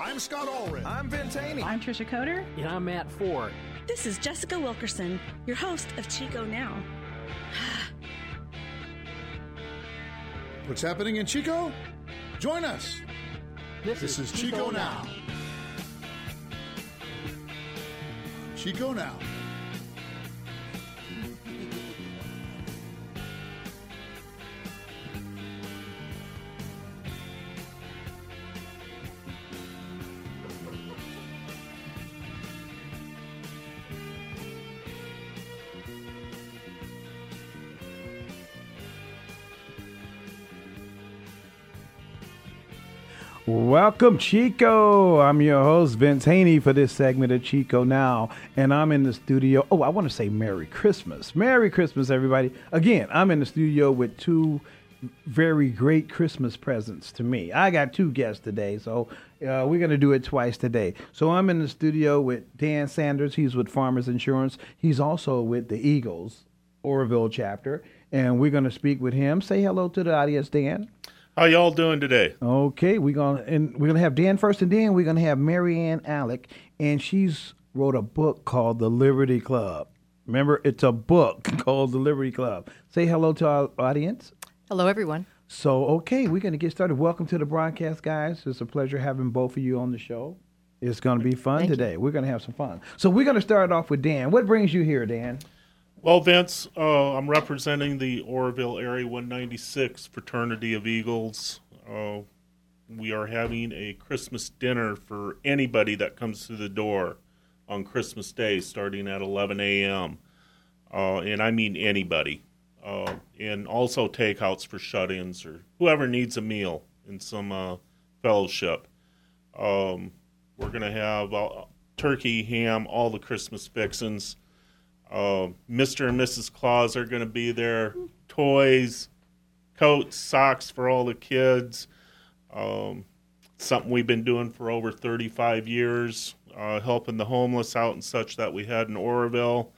I'm Scott Allred. I'm Vince Haney. I'm Trisha Coder. And I'm Matt Ford. This is Jessica Wilkerson, your host of Chico Now. What's happening in Chico? Join us. This is Chico Now. Chico Now. Welcome, Chico. I'm your host, Vince Haney, for this segment of Chico Now. And I'm in the studio. Oh, I want to say Merry Christmas. Merry Christmas, everybody. Again, I'm in the studio with two very great Christmas presents to me. I got two guests today, so we're going to do it twice today. So I'm in the studio with Dan Sanders. He's with Farmers Insurance. He's also with the Eagles, Oroville chapter. And we're going to speak with him. Say hello to the audience, Dan. How y'all doing today? Okay, we're gonna have Dan first, and then we're gonna have Mary Ann Alec, and she's wrote a book called The Liberty Club. Remember, it's a book called The Liberty Club. Say hello to our audience. Hello, everyone. So, okay, we're gonna get started. Welcome to the broadcast, guys. It's a pleasure having both of you on the show. It's gonna be fun today. We're gonna have some fun. So we're gonna start off with Dan. What brings you here, Dan? Well, Vince, I'm representing the Oroville Area 196 Fraternity of Eagles. We are having a Christmas dinner for anybody that comes through the door on Christmas Day, starting at 11 a.m. And I mean anybody. And also takeouts for shut-ins or whoever needs a meal and some fellowship. We're going to have turkey, ham, all the Christmas fixins. Mr. and Mrs. Claus are going to be there. Toys, coats, socks for all the kids. Something we've been doing for over 35 years, helping the homeless out and such that we had in Oroville.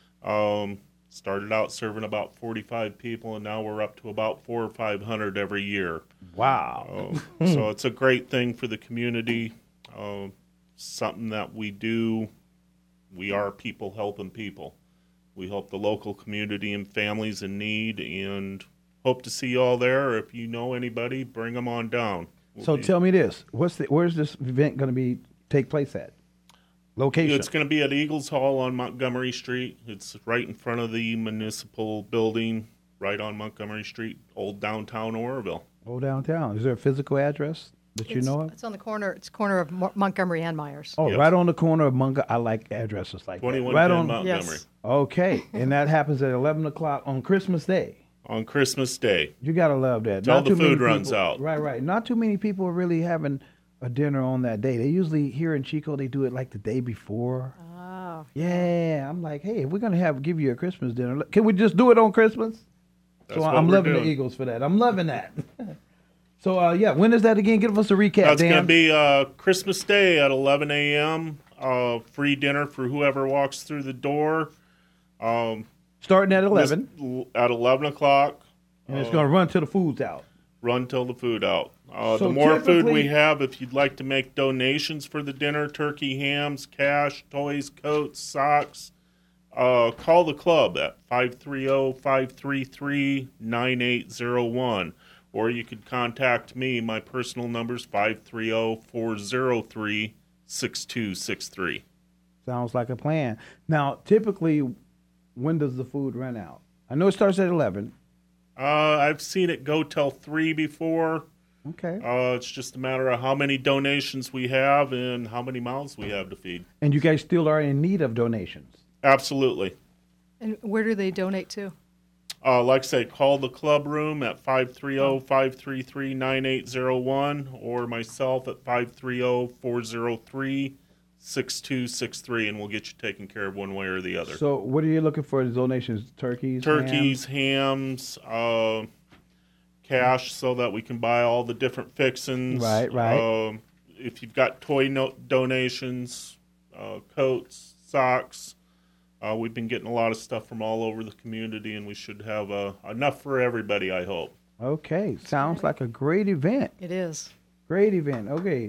Started out serving about 45 people, and now we're up to about 400 or 500 every year. Wow. So it's a great thing for the community. Something that we do. We are people helping people. We help the local community and families in need, and hope to see you all there. If you know anybody, bring them on down. Tell me this: where's this event going to take place at? Location? It's going to be at Eagles Hall on Montgomery Street. It's right in front of the municipal building, right on Montgomery Street, old downtown Oroville. Old downtown. Is there a physical address that you know of? It's on the corner. It's corner of Montgomery and Myers. Oh, yes. Right on the corner of Montgomery. I like addresses like 2110 that. Right on Montgomery. Yes. Okay, and that happens at 11 o'clock on Christmas Day. On Christmas Day. You got to love that. Till Not the too many food runs people, out. Right. Not too many people are really having a dinner on that day. They usually, here in Chico, they do it like the day before. Oh. Yeah, I'm like, hey, if we're going to give you a Christmas dinner, can we just do it on Christmas? That's So what I'm we're loving doing. the Eagles for that. I'm loving that. So, when is that again? Give us a recap, That's Dan. going to be Christmas Day at 11 a.m. Free dinner for whoever walks through the door. Starting at 11. At 11 o'clock. And it's going to run till the food's out. Run till the food out. So the more food typically- we have, if you'd like to make donations for the dinner, turkey, hams, cash, toys, coats, socks, call the club at 530-533-9801. Or you could contact me. My personal number's 530-403-6263. Sounds like a plan. Now, typically, when does the food run out? I know it starts at 11. I've seen it go till 3 before. Okay. It's just a matter of how many donations we have and how many mouths we have to feed. And you guys still are in need of donations? Absolutely. And where do they donate to? Like I say, call the club room at 530-533-9801 or myself at 530-403-6263, and we'll get you taken care of one way or the other. So what are you looking for as donations? Turkeys, hams, cash so that we can buy all the different fixins. Right. If you've got toy donations, coats, socks, we've been getting a lot of stuff from all over the community, and we should have enough for everybody, I hope. Okay. Sounds like a great event. It is. Great event. Okay.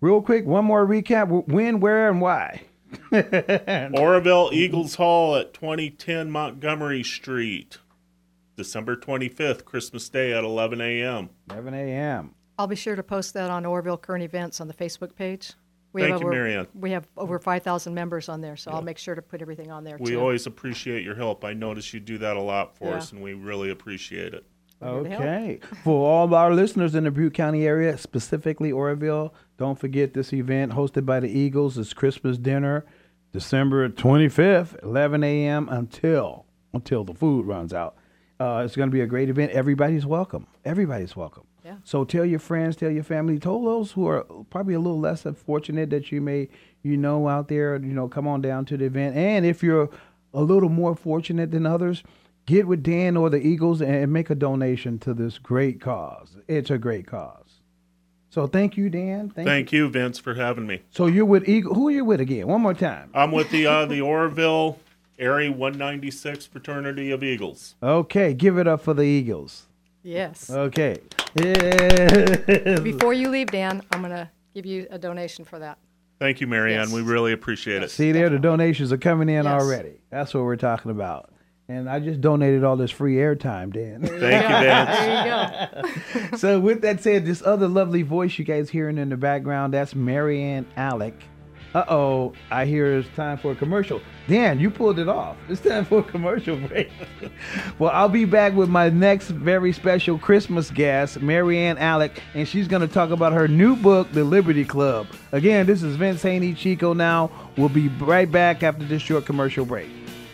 Real quick, one more recap. When, where, and why? Oroville Eagles Hall at 2010 Montgomery Street, December 25th, Christmas Day at 11 a.m. 11 a.m. I'll be sure to post that on Oroville Current Events on the Facebook page. Thank you, Marianne. We have over 5,000 members on there, so I'll make sure to put everything on there, We too. always appreciate your help. I notice you do that a lot for Yeah. us, and we really appreciate it. Here to help. Okay. For all of our listeners in the Butte County area, specifically Oroville, don't forget this event hosted by the Eagles is Christmas dinner, December 25th, 11 a.m. until the food runs out. It's going to be a great event. Everybody's welcome. Everybody's welcome. Yeah. So tell your friends, tell your family, tell those who are probably a little less fortunate that you may, out there, come on down to the event. And if you're a little more fortunate than others, get with Dan or the Eagles and make a donation to this great cause. It's a great cause. So thank you, Dan. Thank you, Vince, for having me. So you're with Eagle. Who are you with again? One more time. I'm with the Oroville Area 196 Fraternity of Eagles. Okay, give it up for the Eagles. Yes. Okay. Yeah. Before you leave, Dan, I'm going to give you a donation for that. Thank you, Marianne. Yes. We really appreciate it. See there, the donations are coming in Yes. already. That's what we're talking about. And I just donated all this free airtime, Dan. Thank you, Vince. There you go. So with that said, this other lovely voice you guys hearing in the background, that's Marianne Alec. Uh-oh, I hear it's time for a commercial. Dan, you pulled it off. It's time for a commercial break. Well, I'll be back with my next very special Christmas guest, Marianne Alec, and she's going to talk about her new book, The Liberty Club. Again, this is Vince Haney, Chico Now. We'll be right back after this short commercial break.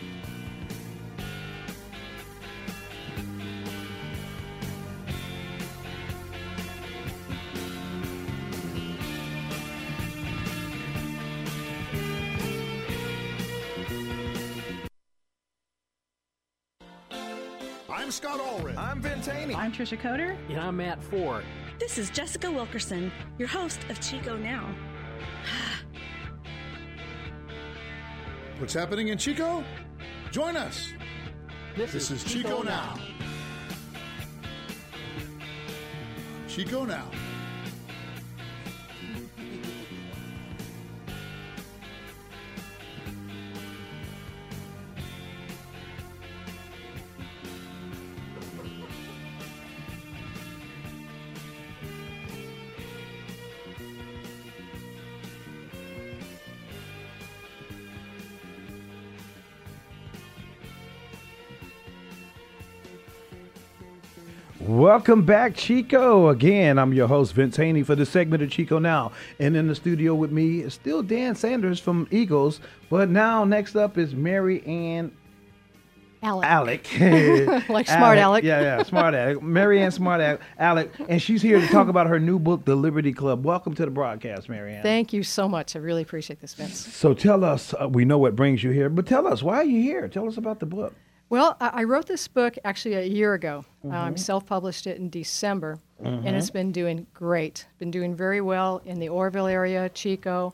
I'm Scott Allred. I'm Vince Haney. I'm Trisha Coder. And I'm Matt Ford. This is Jessica Wilkerson, your host of Chico Now. What's happening in Chico? Join us. This is Chico Now. Chico Now. Welcome back, Chico. Again, I'm your host, Vince Haney, for this segment of Chico Now. And in the studio with me is still Dan Sanders from Eagles, but now next up is Mary Ann Alec. Like Smart Alec. Yeah, Smart Alec. Mary Ann Smart Alec. And she's here to talk about her new book, The Liberty Club. Welcome to the broadcast, Mary Ann. Thank you so much. I really appreciate this, Vince. So tell us, we know what brings you here, but tell us, why are you here? Tell us about the book. Well, I wrote this book actually a year ago. Self-published it in December, and it's been doing great. Been doing very well in the Oroville area, Chico.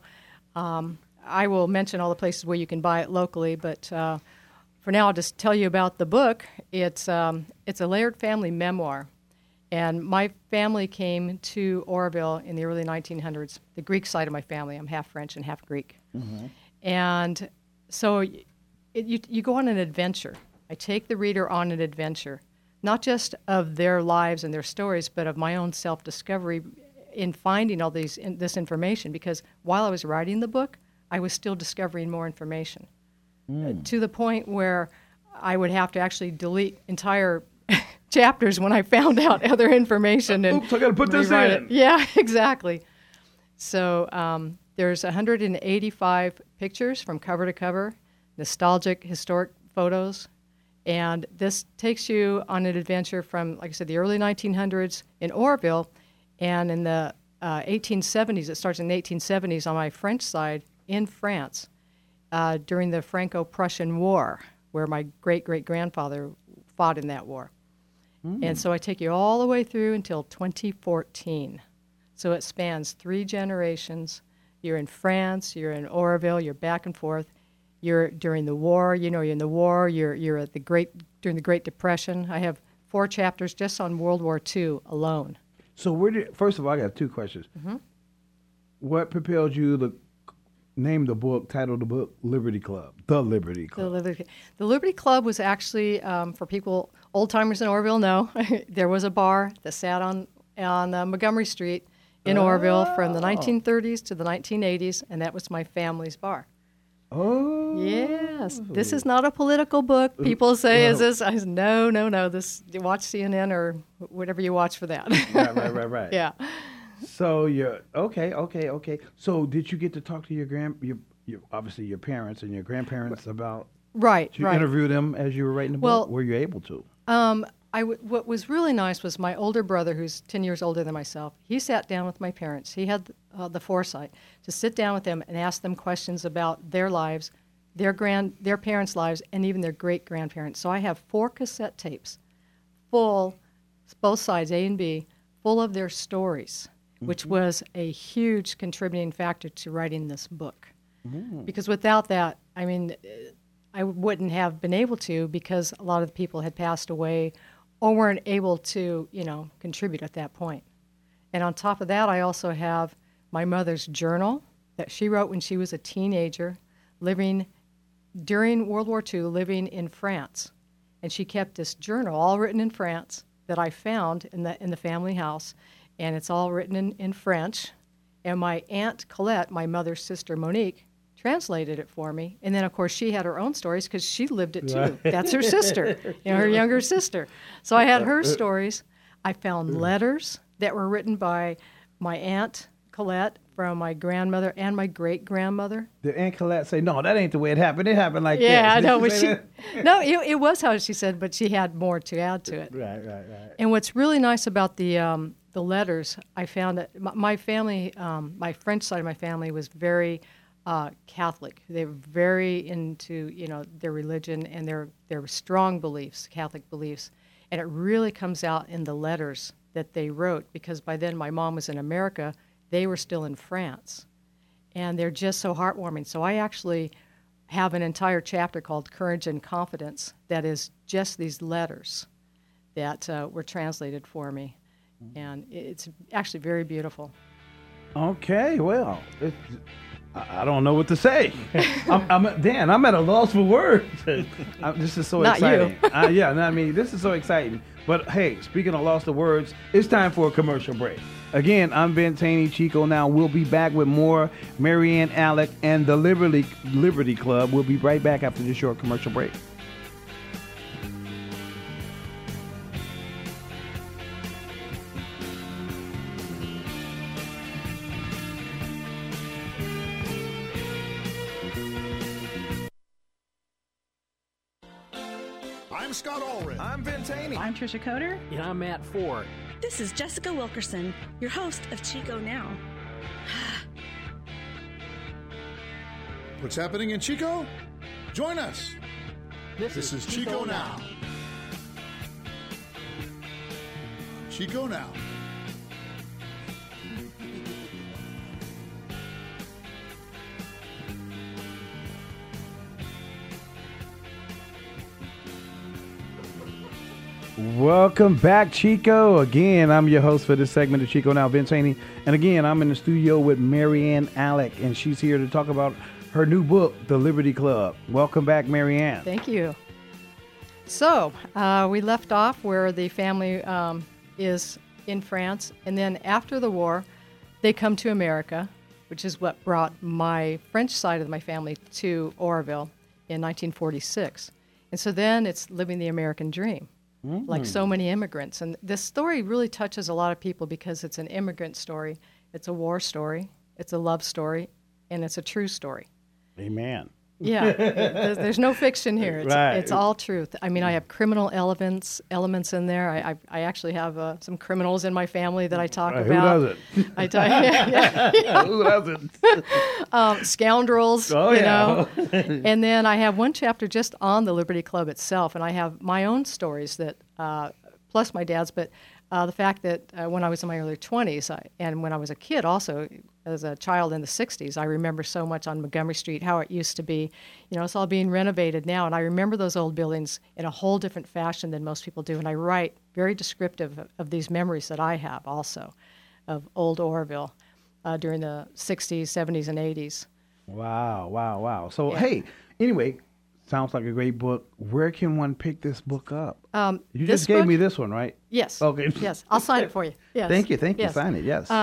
I will mention all the places where you can buy it locally, but for now, I'll just tell you about the book. It's a layered family memoir, and my family came to Oroville in the early 1900s. The Greek side of my family. I'm half French and half Greek, and so you go on an adventure. I take the reader on an adventure, not just of their lives and their stories, but of my own self-discovery in finding all this information, because while I was writing the book, I was still discovering more information, to the point where I would have to actually delete entire chapters when I found out other information. And Oops, I got to put this rewrite in. it. Yeah, exactly. So there's 185 pictures from cover to cover, nostalgic, historic photos. And this takes you on an adventure from, like I said, the early 1900s in Oroville, and in the 1870s, it starts in the 1870s on my French side in France during the Franco-Prussian War, where my great-great-grandfather fought in that war. And so I take you all the way through until 2014. So it spans 3 generations. You're in France, you're in Oroville, you're back and forth. You're during the war, you're in the war, you're at during the Great Depression. I have 4 chapters just on World War II alone. So first of all, I got 2 questions. what propelled you to name the book, title of the book, Liberty Club? The Liberty Club. The Liberty Club was actually, for people, old timers in Orville know, there was a bar that sat on Montgomery Street in Orville from the 1930s to the 1980s, and that was my family's bar. Oh. Yes. This is not a political book. People say, is this? I said, no. You watch CNN or whatever you watch for that. Right. Yeah. So you're okay. So did you get to talk to your obviously your parents and your grandparents about? Right. Did you interview them as you were writing the book? Were you able to? What was really nice was my older brother, who's 10 years older than myself. He sat down with my parents. He had the foresight to sit down with them and ask them questions about their lives, their parents' lives, and even their great grandparents. So I have 4 cassette tapes, full, both sides A and B, full of their stories, which was a huge contributing factor to writing this book. Because without that, I mean, I wouldn't have been able to, because a lot of the people had passed away or weren't able to, contribute at that point. And on top of that, I also have my mother's journal that she wrote when she was a teenager, living during World War II, living in France. And she kept this journal, all written in France, that I found in the family house. And it's all written in French. And my Aunt Colette, my mother's sister Monique, translated it for me. And then, of course, she had her own stories because she lived it too. That's her sister, her younger sister. So I had her stories. I found letters that were written by my Aunt Colette from my grandmother and my great-grandmother. Did Aunt Colette say, no, that ain't the way it happened. It happened like yeah, this? Yeah, I know. No, it was how she said, but she had more to add to it. Right. And what's really nice about the letters, I found that my family, my French side of my family was very Catholic. They were very into, their religion and their strong beliefs, Catholic beliefs. And it really comes out in the letters that they wrote, because by then my mom was in America, they were still in France. And they're just so heartwarming. So I actually have an entire chapter called Courage and Confidence that is just these letters that were translated for me. And it's actually very beautiful. Okay, well, I don't know what to say. I'm at a loss for words. This is so not exciting. You. This is so exciting. But hey, speaking of loss of words, it's time for a commercial break. Again, I'm Vince Haney, Chico Now. We'll be back with more Marianne Alec and the Liberty Club. We'll be right back after this short commercial break. I'm Scott Allred. I'm Vince Haney. I'm Trisha Coder. And I'm Matt Ford. This is Jessica Wilkerson, your host of Chico Now. What's happening in Chico? Join us. This is Chico Now. Chico Now. Welcome back, Chico. Again, I'm your host for this segment of Chico Now, Vince Haney. And again, I'm in the studio with Marianne Alec, and she's here to talk about her new book, The Liberty Club. Welcome back, Marianne. Thank you. So we left off where the family is in France, and then after the war, they come to America, which is what brought my French side of my family to Oroville in 1946. And so then it's living the American dream. Like so many immigrants. And this story really touches a lot of people because it's an immigrant story, it's a war story, it's a love story, and it's a true story. Amen. Yeah, there's no fiction here. Right. It's all truth. I mean, I have criminal elements in there. I actually have some criminals in my family that I talk about. Who doesn't? I talk, yeah. Who doesn't? Scoundrels, Oh, you yeah. know. And then I have one chapter just on the Liberty Club itself, and I have my own stories that, plus my dad's, but the fact that when I was in my early 20s, and when I was a kid also, as a child in the 60s, I remember so much on Montgomery Street, how it used to be. You know, it's all being renovated now, and I remember those old buildings in a whole different fashion than most people do, and I write very descriptive of these memories that I have also of old Oroville. during the 60s, 70s, and 80s. Wow. So, hey, anyway, sounds like a great book. Where can one pick this book up? You just gave me this one, right? Yes. Okay. Yes, I'll sign it for you. Yes. Thank you. Yes. Sign it, yes.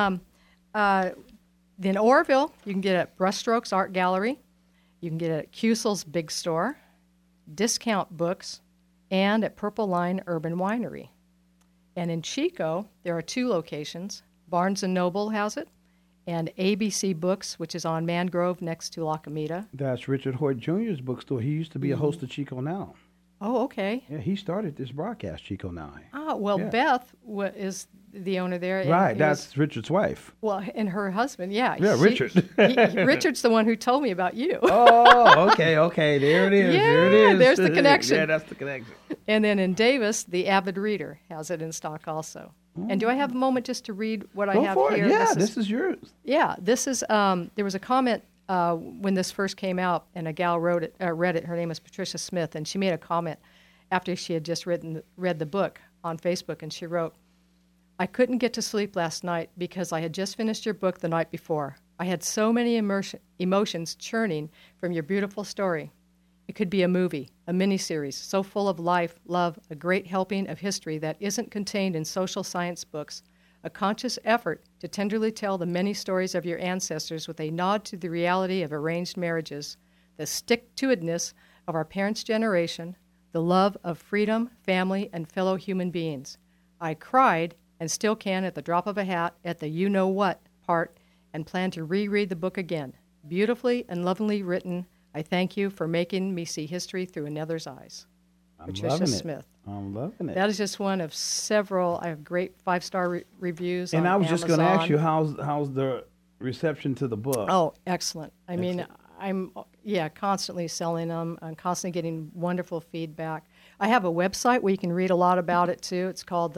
Then Oroville, you can get it at Brushstrokes Art Gallery. You can get it at Cusel's Big Store, Discount Books, and at Purple Line Urban Winery. And in Chico, there are 2 locations. Barnes & Noble has it, and ABC Books, which is on Mangrove next to La Comida. That's Richard Hoyt Jr.'s bookstore. He used to be a host of Chico Now. Oh, okay. Yeah, he started this broadcast, Chico Now. Ah, well, Yeah. Beth is the owner there. and Right, it that's was- Richard's wife. well, and her husband, yeah. Yeah, Richard. Richard's the one who told me about you. Oh, okay. There it is. There it Yeah, is. there's the connection. Yeah, that's the connection. And then in Davis, the Avid Reader has it in stock also. And do I have a moment just to read what I Go have for here? it. Yeah, this is yours. Yeah, this is. There was a comment when this first came out, and a gal read it. Her name was Patricia Smith, and she made a comment after she had just read the book on Facebook, and she wrote, "I couldn't get to sleep last night because I had just finished your book the night before. I had so many emotions churning from your beautiful story. It could be a movie, a miniseries, so full of life, love, a great helping of history that isn't contained in social science books, a conscious effort to tenderly tell the many stories of your ancestors with a nod to the reality of arranged marriages, the stick-to-itness of our parents' generation, the love of freedom, family, and fellow human beings. I cried, and still can at the drop of a hat, at the you-know-what part, and plan to reread the book again. Beautifully and lovingly written, I thank you for making me see history through another's eyes." Patricia Smith. I'm loving it. That is just one of several. I have great 5-star reviews. And on I was just going to Amazon. ask you, how's the reception to the book? Oh, excellent. I mean, I'm constantly selling them. I'm constantly getting wonderful feedback. I have a website where you can read a lot about it too. It's called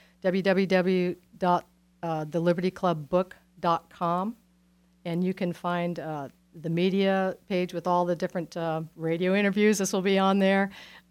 www.thelibertyclubbook.com, and you can find the media page with all the different radio interviews. This will be on there,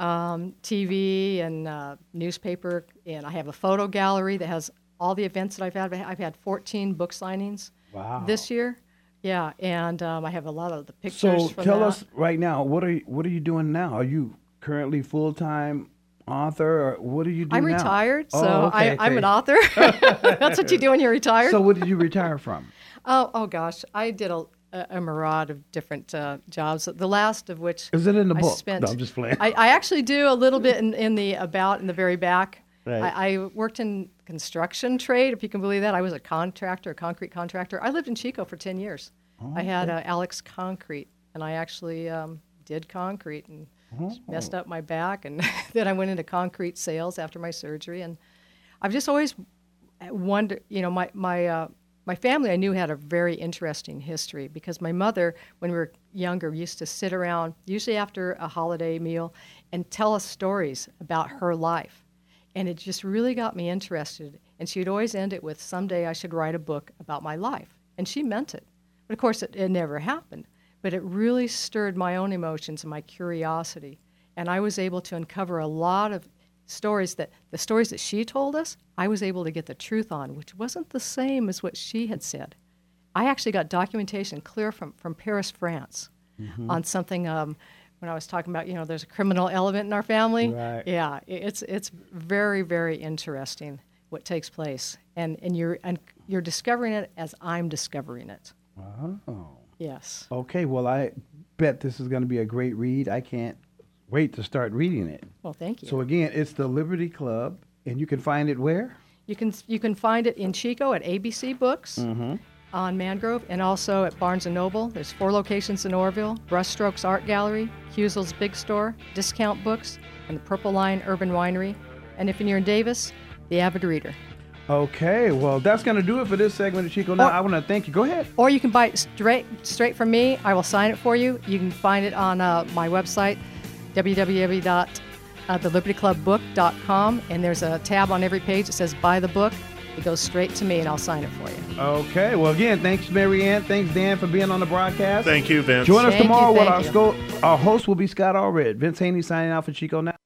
TV and newspaper, and I have a photo gallery that has all the events that I've had. I've had 14 book signings this year. Yeah, and I have a lot of the pictures. So from tell that. us right now, what are you doing now? Are you currently full-time author, or what do you do I'm now? retired, so okay. I'm an author. That's what you do when you're retired. So what did you retire from? Oh gosh, I did a myriad of different jobs. The last of which Is it in the I book? spent- No, I'm just playing. I actually do a little bit in the very back. Right. I worked in construction trade, if you can believe that. I was a concrete contractor. I lived in Chico for 10 years. I had Alex Concrete, and I actually did concrete and messed up my back, and then I went into concrete sales after my surgery. And I've just always wondered, my family I knew had a very interesting history because my mother, when we were younger, used to sit around, usually after a holiday meal, and tell us stories about her life. And it just really got me interested. And she'd always end it with, someday I should write a book about my life. And she meant it. But of course, it never happened. But it really stirred my own emotions and my curiosity. And I was able to uncover a lot of stories the stories that she told us, I was able to get the truth on, which wasn't the same as what she had said. I actually got documentation clear from Paris, France, on something when I was talking about, there's a criminal element in our family. Right. Yeah, it's very, very interesting what takes place. And you're discovering it as I'm discovering it. Oh. Yes. Okay, well, I bet this is going to be a great read. I can't wait to start reading it. Well, thank you. So again, it's the Liberty Club, and you can find it where? You can find it in Chico at ABC Books on Mangrove, and also at Barnes & Noble. There's 4 locations in Oroville: Brushstrokes Art Gallery, Cusel's Big Store, Discount Books, and the Purple Line Urban Winery. And if you're in Davis, the Avid Reader. Okay, well, that's going to do it for this segment of Chico Now. I want to thank you. Go ahead. Or you can buy it straight from me. I will sign it for you. You can find it on my website, www.thelibertyclubbook.com, and there's a tab on every page that says Buy the Book. It goes straight to me, and I'll sign it for you. Okay, well, again, thanks, Mary Ann. Thanks, Dan, for being on the broadcast. Thank you, Vince. Join us Thank you, tomorrow thank our host will be Scott Allred. Vince Haney signing out for Chico Now.